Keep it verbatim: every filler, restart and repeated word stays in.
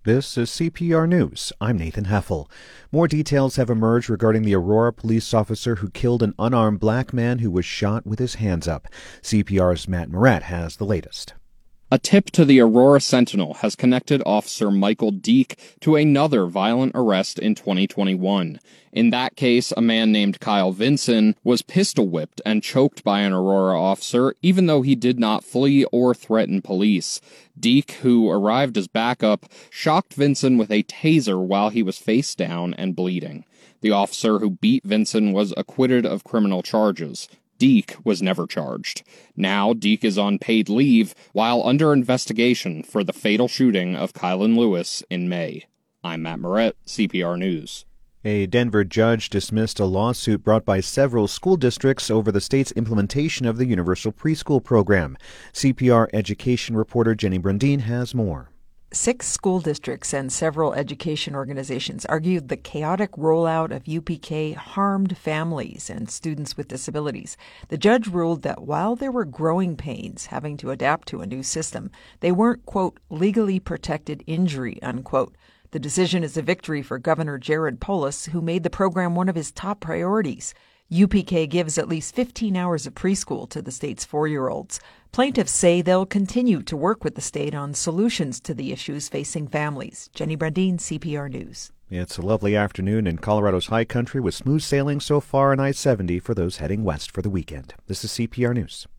This is C P R News. I'm Nathan Heffel. More details have emerged regarding the Aurora police officer who killed an unarmed black man who was shot with his hands up. C P R's Matt Moret has the latest. A tip to the Aurora Sentinel has connected Officer Michael Deek to another violent arrest in twenty twenty-one. In that case, a man named Kyle Vinson was pistol-whipped and choked by an Aurora officer, even though he did not flee or threaten police. Deek, who arrived as backup, shocked Vinson with a taser while he was face down and bleeding. The officer who beat Vinson was acquitted of criminal charges. Deek was never charged. Now, Deek is on paid leave while under investigation for the fatal shooting of Kylan Lewis in May. I'm Matt Moret, C P R News. A Denver judge dismissed a lawsuit brought by several school districts over the state's implementation of the Universal Preschool Program. C P R education reporter Jenny Brundin has more. Six school districts and several education organizations argued the chaotic rollout of U P K harmed families and students with disabilities. The judge ruled that while there were growing pains having to adapt to a new system, they weren't, quote, legally protected injury, unquote. The decision is a victory for Governor Jared Polis, who made the program one of his top priorities. U P K gives at least fifteen hours of preschool to the state's four-year-olds. Plaintiffs say they'll continue to work with the state on solutions to the issues facing families. Jenny Brundin, C P R News. It's a lovely afternoon in Colorado's high country with smooth sailing so far on I seventy for those heading west for the weekend. This is C P R News.